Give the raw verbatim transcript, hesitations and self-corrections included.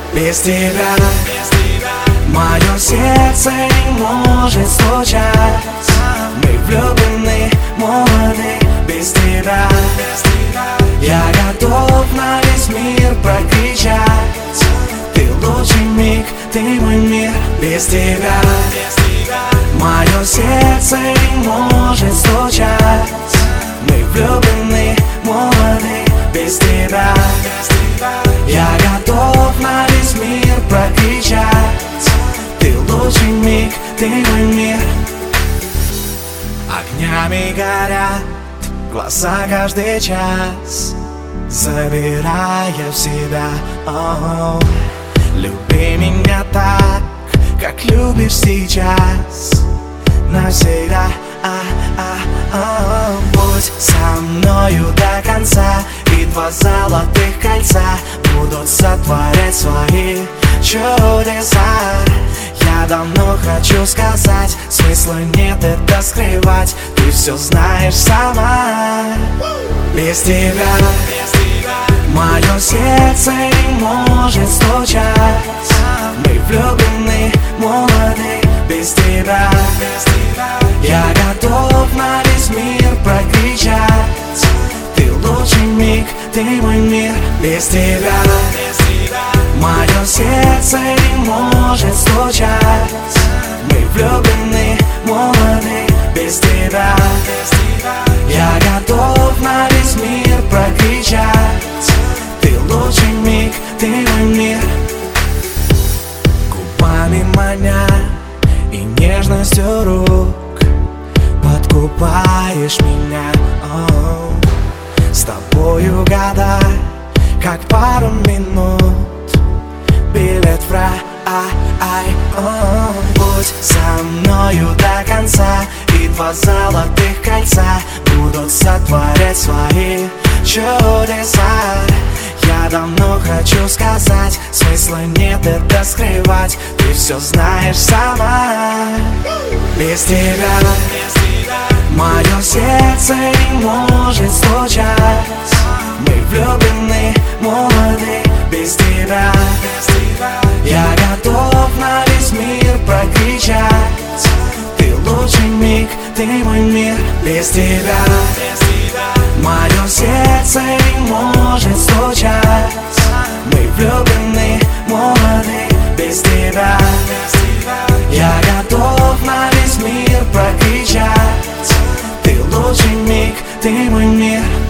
Без тебя мое сердце не может стучать. Мы влюблены, молоды. Без тебя я готов на весь мир прокричать. Ты лучший миг, ты мой мир. Без тебя мое сердце не может стучать. Мы влюблены, молоды. Без тебя я готов на весь мир прокричать. Ты лучший миг, ты мой мир. Огнями горят глаза каждый час, забирая в себя. О-о-о. Люби меня так, как любишь сейчас, навсегда. А-а-а. Будь со мною до конца, и два золотых кольца будут сотворять свои чудеса. Я давно хочу сказать, смысла нет это скрывать. Ты все знаешь сама. Без тебя мое сердце не может стучать. Мы влюблены, молоды. Без тебя я готов на весь мир прокричать. Ты лучший миг, ты мой мир. Без тебя мое сердце не может стучать. Мы влюблены, молоды. Без тебя я готов на весь мир прокричать. Ты лучший миг, ты мой мир. Губами маня и нежностью рук подкупаешь меня. О-о-о. С тобою года, как пару минут, билет в рай. О-о-о. Будь со мною до конца, и два золотых кольца будут сотворять свои чудеса. Я давно хочу сказать, смысла нет это скрывать. Ты все знаешь сама. Без тебя мое сердце не может стучать. Мы влюблены, молоды. Без тебя я готов на весь мир прокричать. Ты лучший миг, ты мой мир. Без тебя мое сердце не может стучать. Мы влюблены, молоды. Без тебя я готов на весь мир прокричать. Ты лучший миг, ты мой мир.